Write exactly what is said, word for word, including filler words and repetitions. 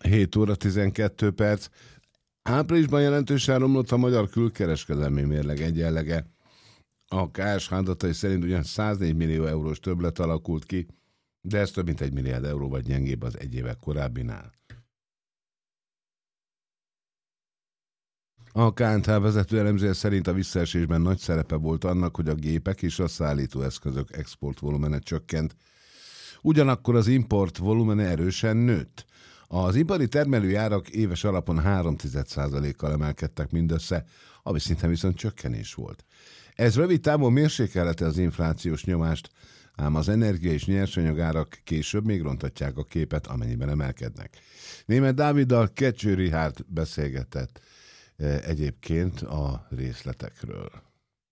hét óra tizenkét perc. Áprilisban jelentősen romlott a magyar külkereskedelmi mérleg egyenlege. A ká es há adatai szerint ugyan száznégy millió eurós többlet alakult ki, de ez több mint egy milliárd euró vagy gyengébb az egy évek korábbinál. A ká en té vezető elemzője szerint a visszaesésben nagy szerepe volt annak, hogy a gépek és a szállítóeszközök export volumene csökkent. Ugyanakkor az import volumene erősen nőtt. Az ipari termelői árak éves alapon három egész egy százalékkal emelkedtek mindössze, ami szinten viszont csökkenés volt. Ez rövid távon mérsékelheti az inflációs nyomást, ám az energia és nyersanyagárak később még rontatják a képet, amennyiben emelkednek. Németh Dáviddal Kecső Richárd beszélgetett egyébként a részletekről.